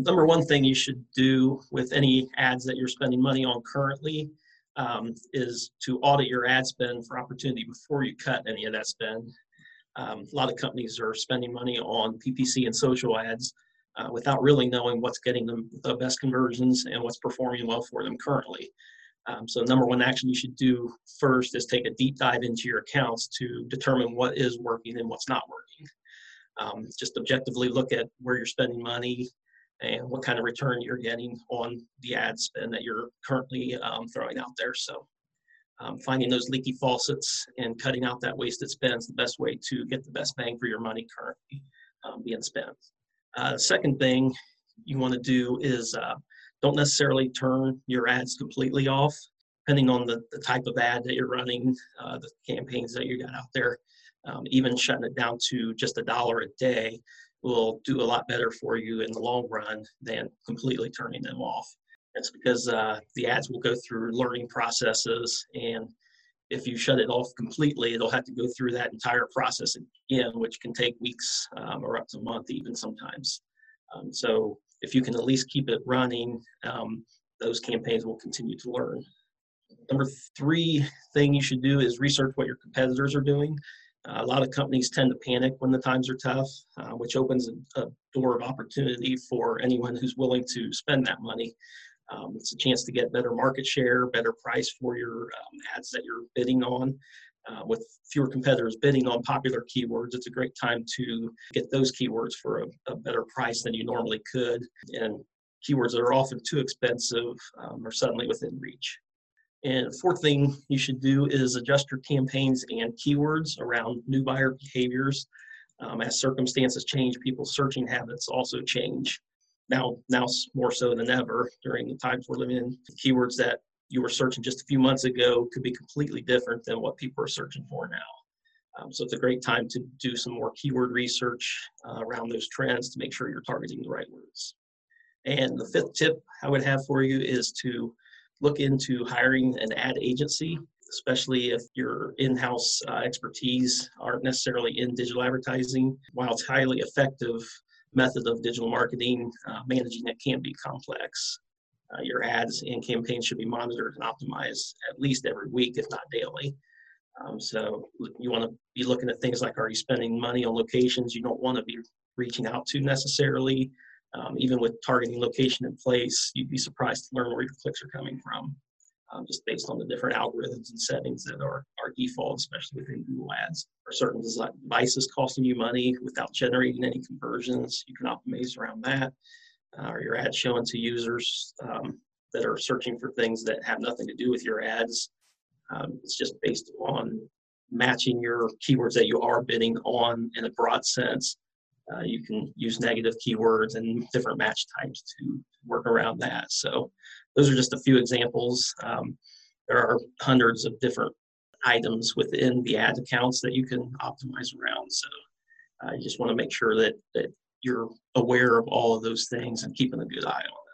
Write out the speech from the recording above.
Number one thing you should do with any ads that you're spending money on currently is to audit your ad spend for opportunity before you cut any of that spend. A lot of companies are spending money on PPC and social ads without really knowing what's getting them the best conversions and what's performing well for them currently. So number one action you should do first is take a deep dive into your accounts to determine what is working and what's not working. Just objectively look at where you're spending money and what kind of return you're getting on the ad spend that you're currently throwing out there. So finding those leaky faucets and cutting out that wasted spend is the best way to get the best bang for your money currently being spent. The second thing you want to do is don't necessarily turn your ads completely off, depending on the type of ad that you're running, the campaigns that you got out there. Even shutting it down to just $1 a day will do a lot better for you in the long run than completely turning them off. It's because the ads will go through learning processes, and if you shut it off completely, it'll have to go through that entire process again, which can take weeks or up to a month even sometimes. So if you can at least keep it running, those campaigns will continue to learn. Number three thing you should do is research what your competitors are doing. A lot of companies tend to panic when the times are tough, which opens a door of opportunity for anyone who's willing to spend that money. It's a chance to get better market share, better price for your ads that you're bidding on. With fewer competitors bidding on popular keywords, it's a great time to get those keywords for a better price than you normally could. And keywords that are often too expensive are suddenly within reach. And fourth thing you should do is adjust your campaigns and keywords around new buyer behaviors. As circumstances change, people's searching habits also change. Now more so than ever during the times we're living in. Keywords that you were searching just a few months ago could be completely different than what people are searching for now. So it's a great time to do some more keyword research around those trends to make sure you're targeting the right words. And the fifth tip I would have for you is to look into hiring an ad agency, especially if your in-house expertise aren't necessarily in digital advertising. While it's highly effective method of digital marketing, managing it can be complex. Your ads and campaigns should be monitored and optimized at least every week, if not daily. So you want to be looking at things like, are you spending money on locations you don't want to be reaching out to necessarily? Even with targeting location in place, you'd be surprised to learn where your clicks are coming from, just based on the different algorithms and settings that are default, especially within Google Ads. Are certain devices costing you money without generating any conversions? You can optimize around that. Are your ads showing to users that are searching for things that have nothing to do with your ads? It's just based on matching your keywords that you are bidding on in a broad sense. You can use negative keywords and different match types to work around that. So those are just a few examples. There are hundreds of different items within the ad accounts that you can optimize around. So you just want to make sure that you're aware of all of those things and keeping a good eye on them.